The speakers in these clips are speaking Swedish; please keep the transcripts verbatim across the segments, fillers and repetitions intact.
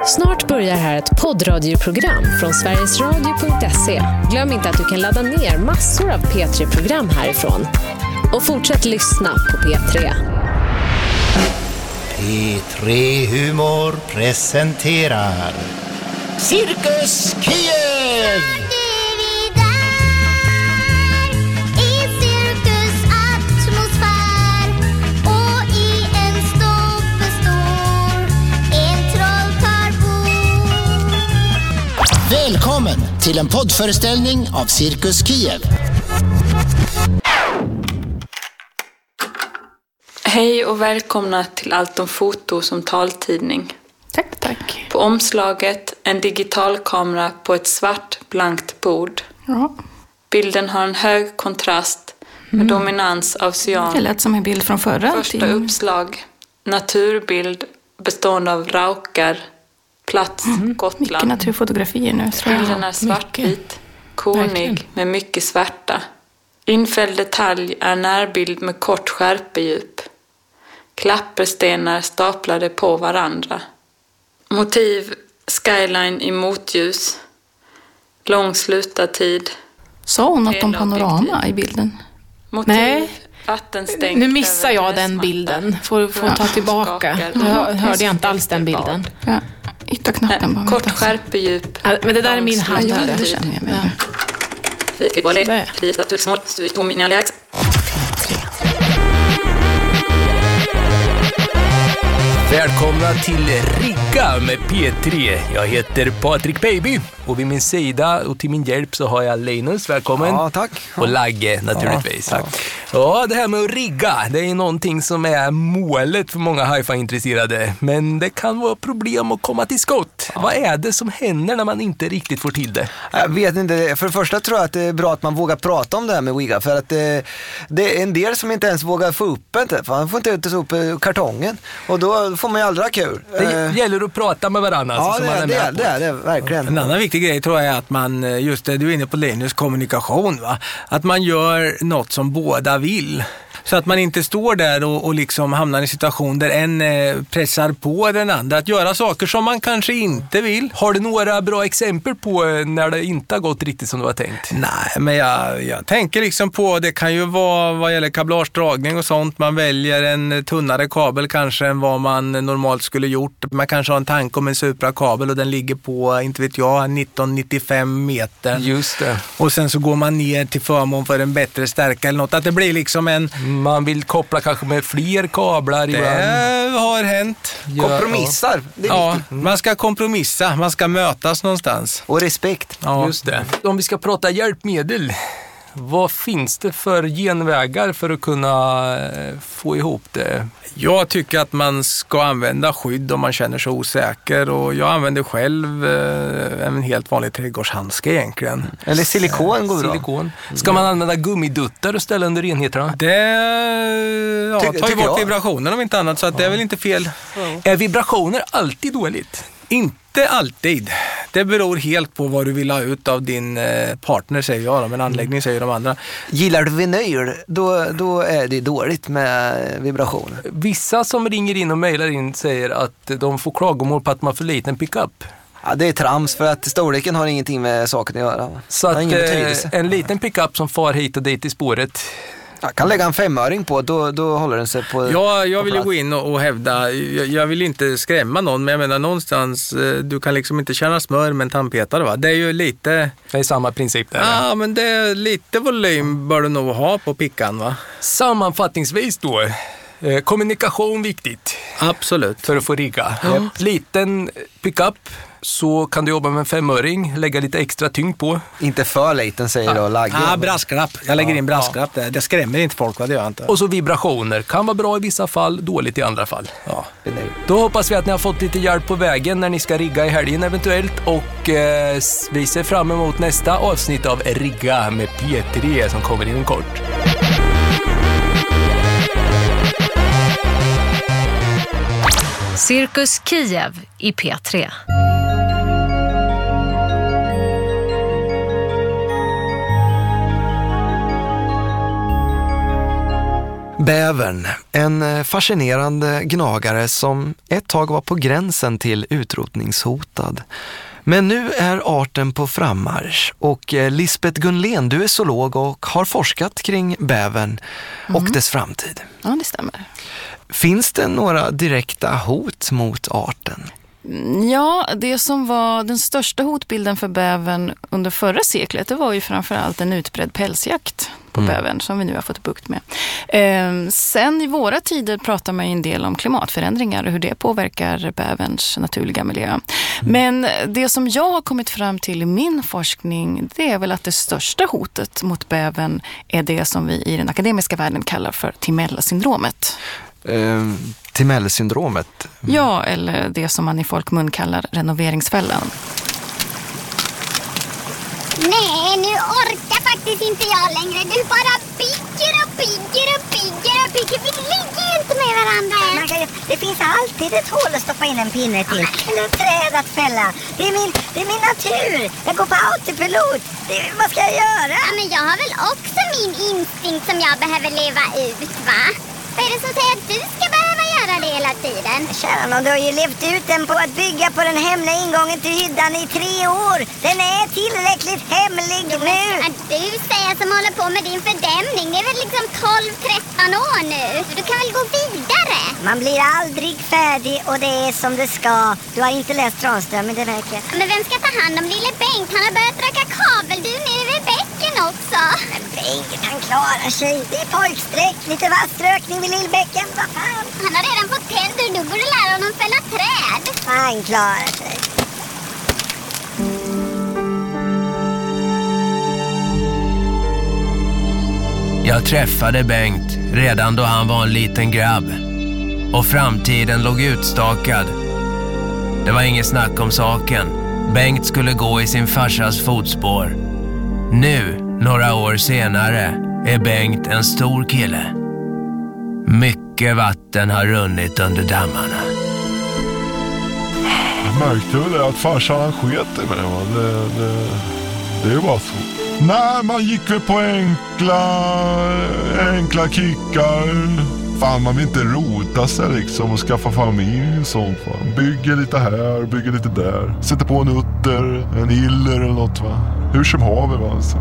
Snart börjar här ett poddradioprogram från sveriges radio punkt se. Glöm inte att du kan ladda ner massor av P tre-program härifrån. Och fortsätt lyssna på P tre. P tre Humor presenterar Cirkus Kiev! Välkommen till en poddföreställning av Cirkus Kiev. Hej och välkomna till Allt om foto som taltidning. Tack, tack. På omslaget en digitalkamera på ett svart blankt bord. Ja. Bilden har en hög kontrast med mm. dominans av cyan. Det lät som en bild från förra Första tidningen. uppslag, naturbild bestående av raukar, plats mm. Gotland. Mycket naturfotografier nu. Bilden är svartvit, konig med mycket svärta. Infälld detalj är närbild med kort skärpedjup. Klapperstenar staplade på varandra. Motiv, skyline i motljus. Lång slutartid. Sa hon något om panorama i bilden? Motiv, Nej, vattenstänk nu missar jag den bilden. Får, får ta tillbaka. Nu hörde jag inte alls den bilden. Ja, ytta knappen bara. Kort skärpedjup. Ja, men det där är min hand. Ja, det känner jag med. Välkomna till Rigga med P tre. Jag heter Patrik Baby och vid min sida och till min hjälp så har jag Linus, välkommen. Ja, tack. Och Lagge naturligtvis. Ja, tack. Ja, det här med att rigga, det är någonting som är målet för många hi-fi-intresserade. Men det kan vara problem att komma till skott. Ja. Vad är det som händer när man inte riktigt får till det? Jag vet inte. För det första tror jag att det är bra att man vågar prata om det här med rigga. För att det, det är en del som inte ens vågar få upp det. För man får inte ut upp kartongen. Och då får man ju aldrig kul. Det gäller att prata med varandra. Ja, så det, man är det, med det, det är det, verkligen. En annan viktig grej tror jag är att man, just det du är inne på Linus, kommunikation, va? Att man gör något som båda vill. Så att man inte står där och, och liksom hamnar i en situation där en eh, pressar på den andra att göra saker som man kanske inte vill. Har du några bra exempel på när det inte har gått riktigt som du har tänkt? Nej, men jag, jag tänker liksom på, det kan ju vara vad gäller kablagedragning och sånt. Man väljer en tunnare kabel kanske än vad man normalt skulle gjort. Man kanske har en tanke om en Supra-kabel och den ligger på, inte vet jag, nitton nittiofem meter. Just det. Och sen så går man ner till förmån för en bättre stärka eller något. Att det blir liksom en... Man vill koppla kanske med fler kablar det ibland. Det har hänt. Kompromissar. Det är ja, man ska kompromissa. Man ska mötas någonstans. Och respekt. Ja. Just det. Om vi ska prata hjälpmedel, vad finns det för genvägar för att kunna få ihop det? Jag tycker att man ska använda skydd om man känner sig osäker. Och jag använder själv eh, en helt vanlig trädgårdshandske egentligen. Eller silikon går bra. Silikon. Ska man använda gummiduttar och ställa under enheterna? Det ja, Ty- tar ju bort jag. vibrationen om inte annat, så att ja. Det är väl inte fel. Ja. Är vibrationer alltid dåligt? Inte alltid. Det beror helt på vad du vill ha ut av din partner, säger jag. Men anläggning säger de andra. Gillar du vinyl, då, då är det dåligt med vibration. Vissa som ringer in och mejlar in säger att de får klagomål på att man får liten pickup. Ja, det är trams, för att storleken har ingenting med saken att göra. Så att eh, en liten pickup som far hit och dit i spåret... Jag kan lägga en femöring på, då, då håller den sig på. Ja, jag vill ju gå in och, och hävda, jag, jag vill inte skrämma någon, men jag menar någonstans, du kan liksom inte känna smör med en tandpetare, va? Det är ju lite... Det är samma princip där. Ja, ja, men det är lite volym bör du nog ha på pickan, va? Sammanfattningsvis då, eh, kommunikation viktigt. Absolut. För att få rigga. Ja. Liten pickup, så kan du jobba med en femöring, lägga lite extra tyngd på. Inte för liten, säger ja. då Lagge. Ja, brasklapp. Jag lägger ja, in brasklapp ja. där. Det skrämmer inte folk, vad det gör inte. Och så vibrationer. Kan vara bra i vissa fall, dåligt i andra fall. Ja. Då hoppas vi att ni har fått lite hjälp på vägen när ni ska rigga i helgen eventuellt. Och eh, vi ser fram emot nästa avsnitt av Rigga med P tre som kommer inom kort. Cirkus Kiev i P tre. Bävern, en fascinerande gnagare som ett tag var på gränsen till utrotningshotad. Men nu är arten på frammarsch och Lisbeth Gunlén, du är zoolog och har forskat kring bävern och mm. dess framtid. Ja, det stämmer. Finns det några direkta hot mot arten? Ja, det som var den största hotbilden för bävern under förra seklet, det var ju framförallt en utbredd pälsjakt på mm. bävern som vi nu har fått bukt med. Eh, sen i våra tider pratar man ju en del om klimatförändringar och hur det påverkar bäverns naturliga miljö. Mm. Men det som jag har kommit fram till i min forskning, det är väl att det största hotet mot bävern är det som vi i den akademiska världen kallar för Timella-syndromet. Uh, Timella-syndromet? Mm. Ja, eller det som man i folkmun kallar renoveringsfällan. Nej, nu orkar faktiskt inte jag längre. Du bara bygger och bygger och bygger och bygger. Vi ligger ju inte med varandra. Margaret, det finns alltid ett hål att stoppa in en pinne till. Eller ett träd att fälla. Det är min, det är min natur. Jag går på autopilot. Det, vad ska jag göra? Ja, men jag har väl också min instinkt som jag behöver leva ut, va? Vad är det som säger att du ska behöva göra det hela tiden? Kära någon, du har ju levt ut den på att bygga på den hemliga ingången till hyddan i tre år. Den är tillräckligt hemlig jo, nu. Att du säger som håller på med din fördämning, det är väl liksom tolv tretton år nu. Du kan väl gå vidare? Man blir aldrig färdig och det är som det ska. Du har inte läst Tranström, men det verkar. Men vem ska ta hand om lille Bengt? Han har börjat röka kabel, du nere vid bäcken också. Men Bengt, han klarar sig. Det är pojksträck, lite vaströkning vid Lillbäcken, vad fan? Han har redan fått tänder, du borde lära honom fälla träd. Han klarar sig. Jag träffade Bengt redan då han var en liten grabb. Och framtiden låg utstakad. Det var inget snack om saken. Bengt skulle gå i sin farsas fotspår. Nu, några år senare, är Bengt en stor kille. Mycket vatten har runnit under dammarna. Jag märkte väl det att farsan han sket i mig. Det, det, det är bara så. Nej, man gick väl på enkla, enkla kickar. Fan, man vill inte rota sig liksom och skaffa familj och sånt. Va? Bygger lite här, bygger lite där. Sätter på en utter, en iller eller något, va. Hur som haver, va. Alltså.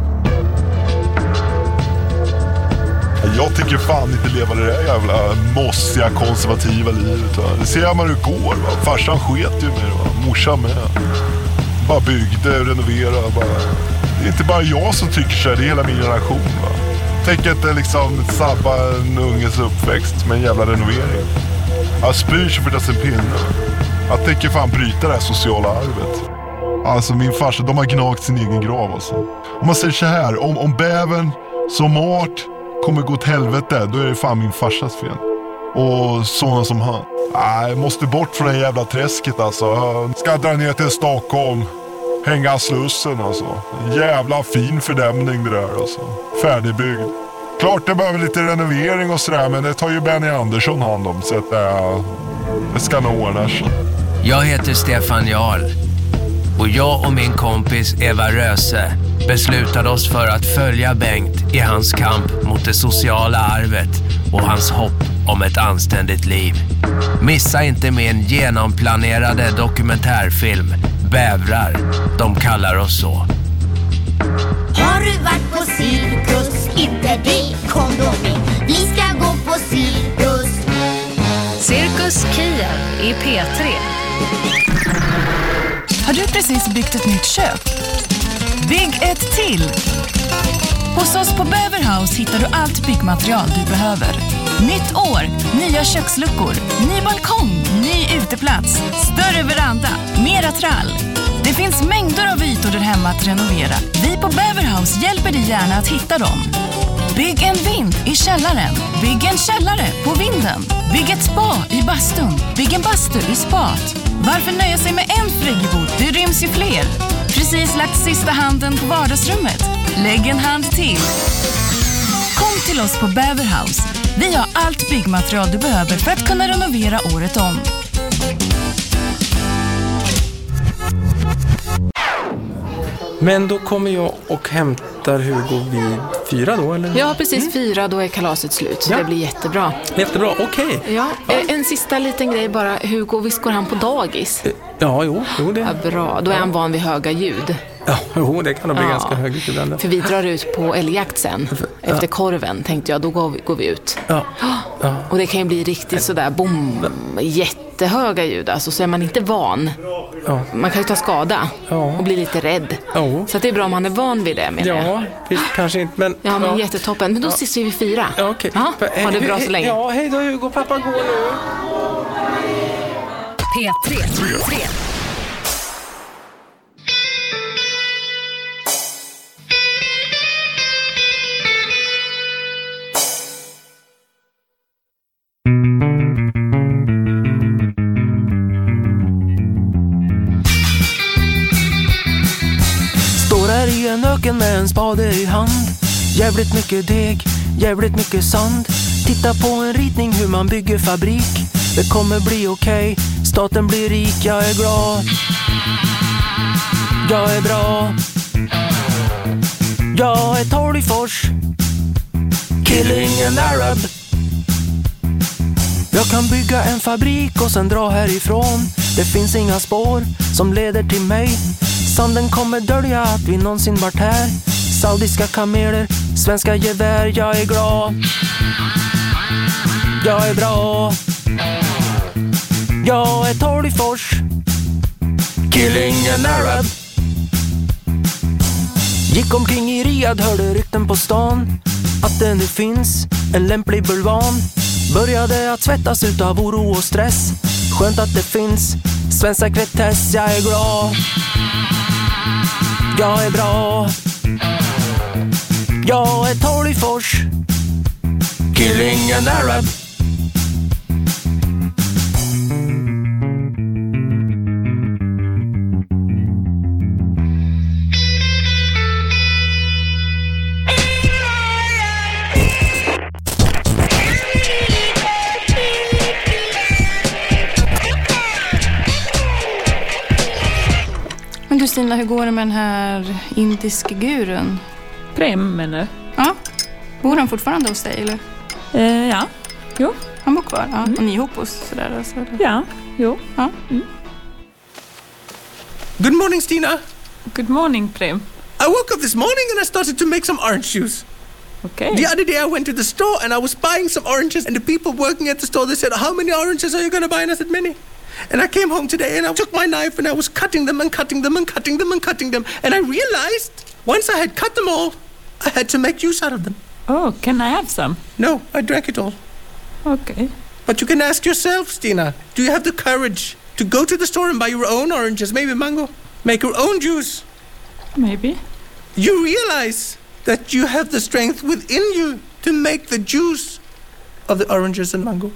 Jag tycker fan inte leva det där jävla mossiga, konservativa livet, va. Det ser man hur det går, va. Farsan sket ju med det, va. Morsan med. Bara byggde, renoverade, bara. Det är inte bara jag som tycker så här, det är hela min generation, va. Tänker inte liksom sabba en unges uppväxt med en jävla renovering. Jag spyr sig för dess en pinne. Jag tänker fan bryta det här sociala arvet. Alltså min farsa, de har gnagt sin egen grav alltså. Om man säger så här, om, om bävern som art kommer gå åt helvete, då är det fan min farsas fel. Och sådana som han. Nej, måste bort från det jävla träsket alltså. Jag ska dra ner till Stockholm. Hänga Slussen alltså. En jävla fin fördämning det där alltså. Färdigbyggd. Klart det behöver lite renovering och sådär, men det tar ju Benny Andersson hand om. Så att äh, det ska nog ordna sig. Jag heter Stefan Jarl. Och jag och min kompis Eva Röse beslutade oss för att följa Bengt i hans kamp mot det sociala arvet och hans hopp om ett anständigt liv. Missa inte min genomplanerade dokumentärfilm Bävrar, de kallar oss så. Har du varit på cirkus? Inte det, kom då med. Vi ska gå på cirkus. Cirkus Kiev i P tre. Har du precis byggt ett nytt kök? Bygg ett till! Hos oss på Beverhouse hittar du allt byggmaterial du behöver. Nytt år, nya köksluckor, ny balkong, ny uteplats, större veranda, mera trall. Det finns mängder av ytor där hemma att renovera. Vi på Beverhouse hjälper dig gärna att hitta dem. Bygg en vind i källaren. Bygg en källare på vinden. Bygg ett spa i bastun. Bygg en bastu i spat. Varför nöja sig med en friggebod? Det ryms ju fler. Precis lagt sista handen på vardagsrummet. Lägg en hand till. Kom till oss på Beverhouse. Vi har allt byggmaterial du behöver för att kunna renovera året om. Men då kommer jag och hämtar Hugo vid fyra då, eller? Ja, precis. Mm. Fyra, då är kalaset slut. Så ja. Det blir jättebra. Jättebra, okej. Okay. Ja. Ja. En sista liten grej bara. Hugo, visst går han på dagis? Ja, jo, jo det. Ja, bra, då är han van vid höga ljud. Ja, jo, det kan nog bli ja. ganska högt ibland. För vi drar ut på älgjakt sen. Ja. Efter korven, tänkte jag, då går vi, går vi ut. Ja. Ja. Och det kan ju bli riktigt sådär, boom, jättehöga ljud. Alltså, så är man inte van. Ja. Man kan ju ta skada ja. och bli lite rädd. Ja. Så att det är bra om man är van vid det, menar jag. Ja, visst, kanske inte, men... Ja, men ja. jättetoppen. Men då ja. ses vi vid fyra. Ja, okej. Okay. Ja, ha det bra så länge. Ja, hej då Hugo, pappa går nu. P tre. P tre. Med en spade i hand. Jävligt mycket deg, jävligt mycket sand. Titta på en ritning hur man bygger fabrik. Det kommer bli okej, okay. Staten blir rik. Jag är glad. Jag är bra. Jag är Torgfors. Killing an Arab. Jag kan bygga en fabrik och sen dra härifrån. Det finns inga spår som leder till mig. Sanden kommer dölja att vi någonsin varit här. Saudiska kameler, svenska gevär. Jag är glad. Jag är bra. Jag är Torgfors. Killing an Arab. Gick omkring i Riyadh, hörde rykten på stan att det nu finns en lämplig bulvan. Började att svettas utav oro och stress. Skönt att det finns svensk sekretess. Jag är glad. Jag är bra. Jag är Torgfors. Killing an Arab. Men du Stina, hur går det med den här indiska gurun? Prem, menar du? Ja. Bor han fortfarande hos dig, eller? Eh, ja. Jo. Han bor kvar? Ja. Mm. Och ni är ihop hos sådär? Alltså, ja. Jo. Ja. Mm. Good morning, Stina. Good morning, Prem. I woke up this morning and I started to make some orange juice. Okay. The other day I went to the store and I was buying some oranges, and the people working at the store, they said, how many oranges are you going to buy? And I said, many. And I came home today and I took my knife and I was cutting them and cutting them and cutting them and cutting them. And I realized once I had cut them all, I had to make use out of them. Oh, can I have some? No, I drank it all. Okay. But you can ask yourself, Stina, do you have the courage to go to the store and buy your own oranges, maybe mango? Make your own juice? Maybe. You realize that you have the strength within you to make the juice of the oranges and mango.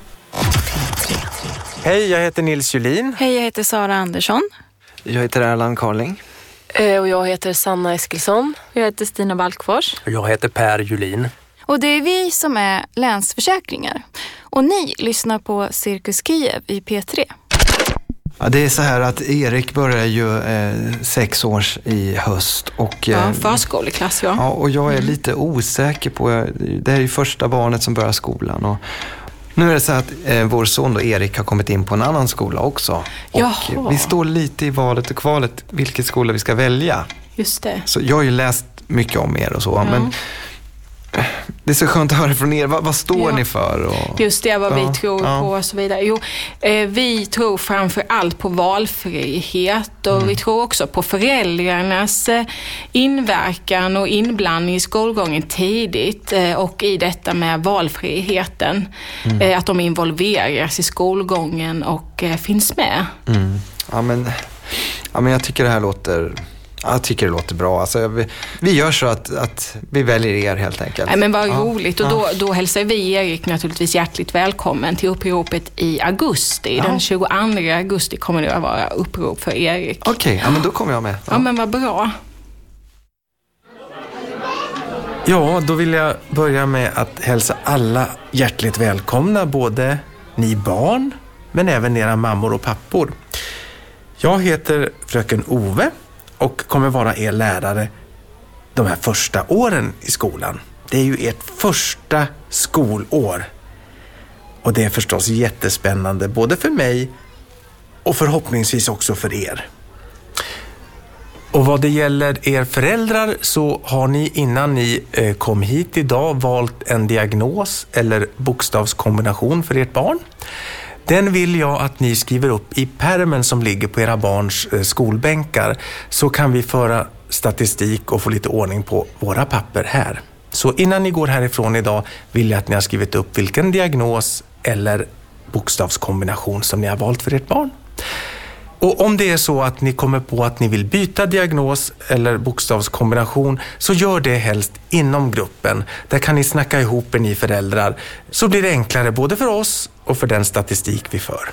Hej, jag heter Nils Julin. Hej, jag heter Sara Andersson. Jag heter Erland Carling. Eh, och jag heter Sanna Eskilsson. Jag heter Stina Balkfors. Och jag heter Per Julin. Och det är vi som är Länsförsäkringar. Och ni lyssnar på Cirkus Kiev i P tre. Ja, det är så här att Erik börjar ju eh, sex års i höst. Och, eh, ja, förskoleklass, ja. Ja, och jag är mm. lite osäker på, det är ju första barnet som börjar skolan. Och nu är det så att eh, vår son då, Erik, har kommit in på en annan skola också. Och Jaha. vi står lite i valet och kvalet vilket skola vi ska välja. Just det. Så jag har ju läst mycket om er och så, ja. men det är så skönt att höra från er. Vad, vad står ja. ni för? Och... Just det, vad ja, vi tror ja. på och så vidare. Jo, eh, vi tror framför allt på valfrihet och mm. vi tror också på föräldrarnas eh, inverkan och inblandning i skolgången tidigt eh, och i detta med valfriheten. Mm. Eh, att de involveras i skolgången och eh, finns med. Mm. Ja, men, ja, men jag tycker det här låter... Jag tycker det låter bra. Alltså, vi, vi gör så att, att vi väljer er helt enkelt. Nej, men vad ja. roligt. Och då, ja. då hälsar vi Erik naturligtvis hjärtligt välkommen till uppropet i augusti. Ja. Den tjugoandra augusti kommer det att vara upprop för Erik. Okej, okay, ja, men då kommer jag med. Ja. ja, men vad bra. Ja, då vill jag börja med att hälsa alla hjärtligt välkomna, både ni barn men även era mammor och pappor. Jag heter fröken Ove och kommer vara er lärare de här första åren i skolan. det är ju ert första skolår. Och det är förstås jättespännande, både för mig och förhoppningsvis också för er. Och vad det gäller er föräldrar så har ni innan ni eh, kom hit idag valt en diagnos eller bokstavskombination för ert barn. Den vill jag att ni skriver upp i pärmen som ligger på era barns eh, skolbänkar, så kan vi föra statistik och få lite ordning på våra papper här. Så innan ni går härifrån idag vill jag att ni har skrivit upp vilken diagnos eller bokstavskombination som ni har valt för ert barn. Och om det är så att ni kommer på att ni vill byta diagnos eller bokstavskombination, så gör det helst inom gruppen. Där kan ni snacka ihop er, ni föräldrar. Så blir det enklare både för oss och för den statistik vi för.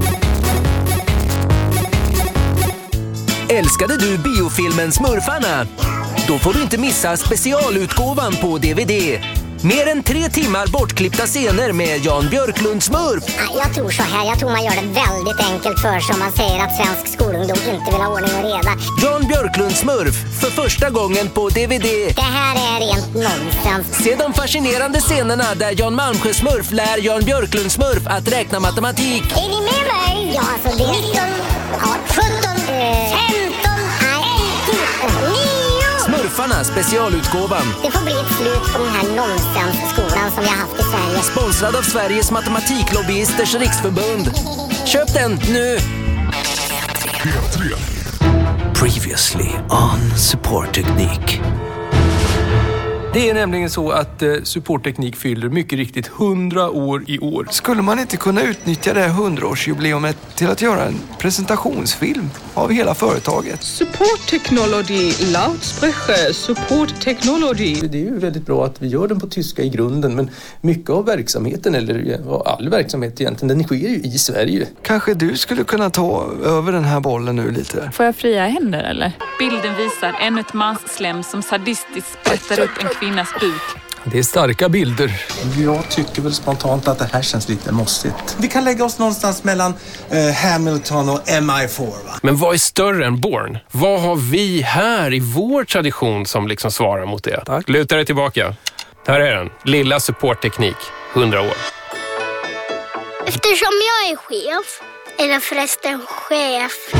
Älskade du biofilmen Smurfarna? Då får du inte missa specialutgåvan på D V D. Mer än tre timmar bortklippta scener med Jan Björklund Smurf. Jag tror så här, jag tror man gör det väldigt enkelt för sig om man säger att svensk skolungdom inte vill ha ordning och reda. Jan Björklund Smurf, för första gången på D V D. Det här är rent nonsens. Se de fascinerande scenerna där Jan Malmsjö Smurf lär Jan Björklund Smurf att räkna matematik. Är ni med mig? Ja, alltså det är nitton, ja, sjutton, femton, elva, nio. Smurfarna specialutgåvan. Det får bli ett slut på den här nonsensskolan som vi har haft i Sverige. Sponsrad av Sveriges matematiklobbyisters riksförbund. Köp den nu! P tre. Previously on Supportteknik. Det är nämligen så att eh, Supportteknik fyller mycket riktigt hundra år i år. Skulle man inte kunna utnyttja det här hundraårsjubileumet till att göra en presentationsfilm av hela företaget? Support Technology, Lautsprecher, Support Technology. Det är ju väldigt bra att vi gör den på tyska i grunden, men mycket av verksamheten, eller all verksamhet egentligen, den sker ju i Sverige. Kanske du skulle kunna ta över den här bollen nu lite? Får jag fria händer eller? Bilden visar ännu ett mansslem som sadistiskt sprättar upp en kvinnas buk. Det är starka bilder. Jag tycker väl spontant att det här känns lite mossigt. Vi kan lägga oss någonstans mellan eh, Hamilton och M I fyra, va? Men vad är större än Bourne? Vad har vi här i vår tradition som liksom svarar mot det? Tack. Luta dig tillbaka. Här är den. Lilla Supportteknik. hundra år. Eftersom jag är chef, eller förresten chef.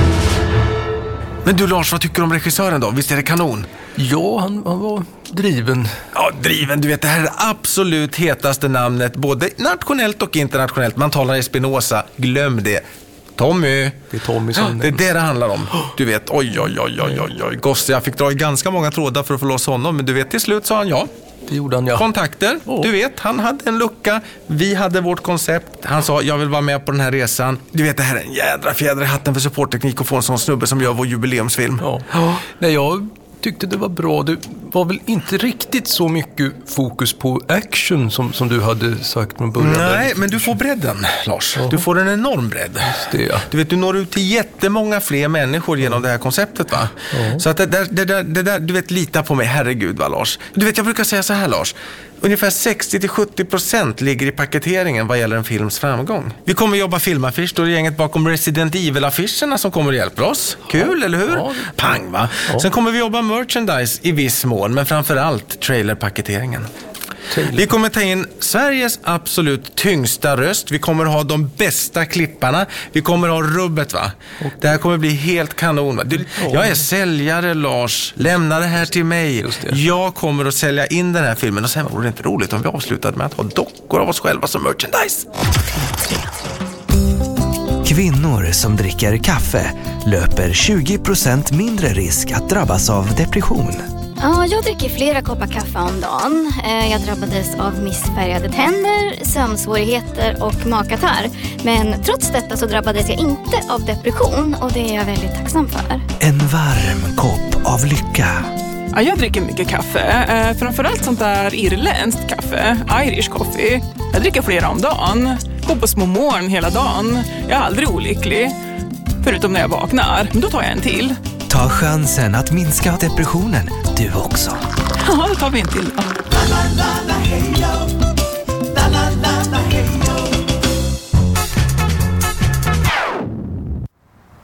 Men du Lars, vad tycker du om regissören då? Visst är det kanon? Ja, han, han var driven. Ja, driven. Du vet, det här är det absolut hetaste namnet, både nationellt och internationellt. Man talar i Spinoza. Glöm det. Tommy. Det är Tommy som ja, det är det det handlar om. Du vet, oj, oj, oj, oj, oj, oj. Gosse, jag fick dra i ganska många trådar för att få loss honom. Men du vet, till slut sa han ja. Det gjorde han, ja. Kontakter. Oh. Du vet, han hade en lucka. Vi hade vårt koncept. Han sa, jag vill vara med på den här resan. Du vet, det här är en jädra fjäder i hatten för Supportteknik och få en sån snubbe som gör vår jubileumsfilm. Ja. Oh. Nej, jag tyckte det var bra. Det var väl inte riktigt så mycket fokus på action som, som du hade sagt från början. Nej, men du får bredden, Lars. Ja. Du får en enorm bredd. Just det, ja. Du vet, du når ut till jättemånga fler människor genom det här konceptet, va? Ja. Så att det där, det där, det där, du vet, lita på mig, herregud, va, Lars? Du vet, jag brukar säga så här, Lars. Ungefär sextio till sjuttio procent ligger i paketeringen vad gäller en films framgång. Vi kommer jobba filmaffisch, då är det gänget bakom Resident Evil-affischerna som kommer att hjälpa oss. Kul, eller hur? Ja. Pang, va? Ja. Sen kommer vi jobba merchandise i viss mån, men framförallt trailerpaketeringen. Vi kommer ta in Sveriges absolut tyngsta röst. Vi kommer ha de bästa klipparna. Vi kommer ha rubbet, va? Det här kommer bli helt kanon, va? Du, jag är säljare, Lars. Lämna det här till mig. Jag kommer att sälja in den här filmen. Och sen vore det inte roligt om vi avslutade med att ha dockor av oss själva som merchandise. Kvinnor som dricker kaffe löper tjugo procent mindre risk att drabbas av depression. Ja, jag dricker flera koppar kaffe om dagen. Jag drabbades av missfärgade tänder, sömnsvårigheter och magkatarr. Men trots detta så drabbades jag inte av depression och det är jag väldigt tacksam för. En varm kopp av lycka. Ja, jag dricker mycket kaffe. Framförallt sånt där irländskt kaffe, Irish coffee. Jag dricker flera om dagen. Går på små moln hela dagen. Jag är aldrig olycklig. Förutom när jag vaknar. Men då tar jag en till. Ta chansen att minska depressionen, du också. Ja, då tar vi en till då.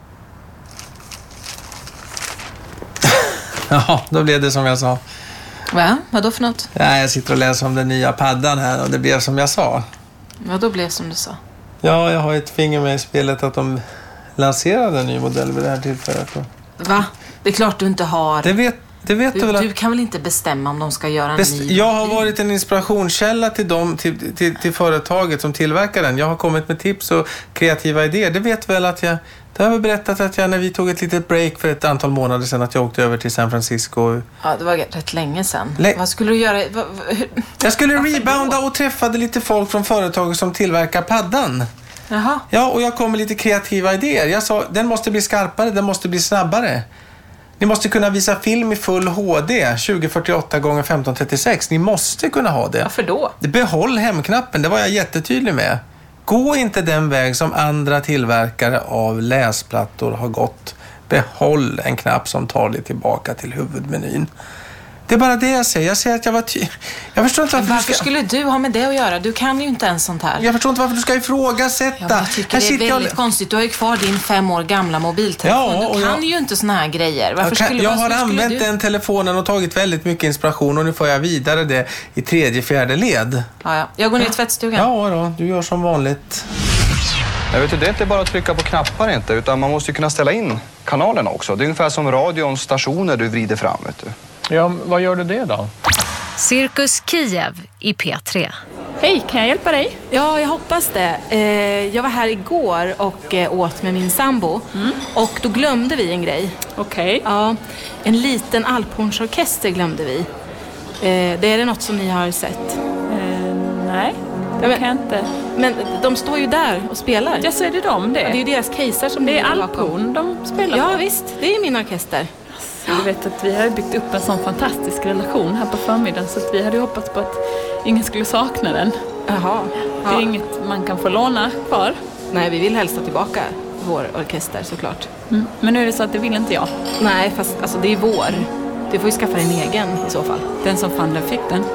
Ja, då blev det som jag sa. Va? Vadå för något? Ja, jag sitter och läser om den nya paddan här och det blev som jag sa. Vadå blev som du sa? Ja, jag har ett finger med i spelet att de lanserade en ny modell vid det här tillfället. Va? Det är klart du inte har. Det vet, det vet du, du väl att... Du kan väl inte bestämma om de ska göra en Best... ny... Jag har varit en inspirationskälla till, dem, till, till, till företaget som tillverkar den. Jag har kommit med tips och kreativa idéer. Det vet väl att jag... Det har jag berättat att jag när vi tog ett litet break för ett antal månader sedan att jag åkte över till San Francisco. Ja, det var rätt länge sedan. Lä... Vad skulle du göra? Va, va, hur... Jag skulle rebounda och träffade lite folk från företaget som tillverkar paddan. Jaha. Ja, och jag kom med lite kreativa idéer. Jag sa, den måste bli skarpare, den måste bli snabbare. Ni måste kunna visa film i full H D, tjugo fyrtioåtta gånger femton trettiosex. Ni måste kunna ha det. Varför då? Behåll hemknappen, det var jag jättetydlig med. Gå inte den väg som andra tillverkare av läsplattor har gått. Behåll en knapp som tar dig tillbaka till huvudmenyn. Det är bara det jag säger. Jag säger att jag var ty... Jag förstår inte varför, varför du ska... skulle du ha med det att göra? Du kan ju inte ens sånt här. Jag förstår inte varför du ska ifrågasätta. Jag tycker här det är väldigt jag... konstigt. Du har ju kvar din fem år gamla mobiltelefon. Ja, du kan jag... ju inte såna här grejer. Varför jag kan... skulle... jag varför har skulle använt du... den telefonen och tagit väldigt mycket inspiration och nu får jag vidare det i tredje, fjärde led. Ja, ja. Jag går ner i tvättstugan. Ja då, du gör som vanligt. Jag vet, det är inte bara att trycka på knappar inte, utan man måste ju kunna ställa in kanalerna också. Det är ungefär som radions stationer du vrider fram, vet du. Ja, vad gör du det då? Cirkus Kiev i P tre. Hej, kan jag hjälpa dig? Ja, jag hoppas det. Eh, jag var här igår och eh, åt med min sambo. Mm. Och då glömde vi en grej. Okej. Okay. Ja, en liten alphornsorkester glömde vi. Eh, det är det något som ni har sett? Eh, nej, det ja, men, kan jag inte. Men de står ju där och spelar. Ja, så är det de det. Ja, det är ju deras caser som det är alphorn de spelar. Ja, visst. Det är min orkester. Du vet att vi har byggt upp en sån fantastisk relation här på förmiddagen så att vi hade hoppats på att ingen skulle sakna den. Jaha. Det är ja. inget man kan få låna kvar. Nej, vi vill helst ha tillbaka vår orkester såklart. Mm. Men nu är det så att det vill inte jag. Nej, fast alltså, det är vår. Du får ju skaffa en egen i så fall. Den som fann den fick den.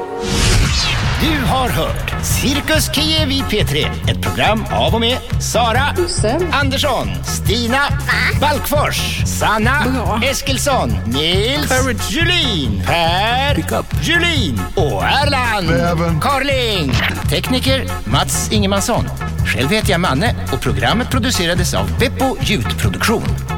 Du har hört Cirkus Kiev i P tre. Ett program av och med Sara Bussen. Andersson, Stina Balkfors, Sanna Bra. Eskilsson, Nils Courage. Julin, Per Pickup. Julin och Erland Även. Carling. Tekniker Mats Ingemansson. Själv heter jag Manne och programmet producerades av Beppo Ljudproduktion.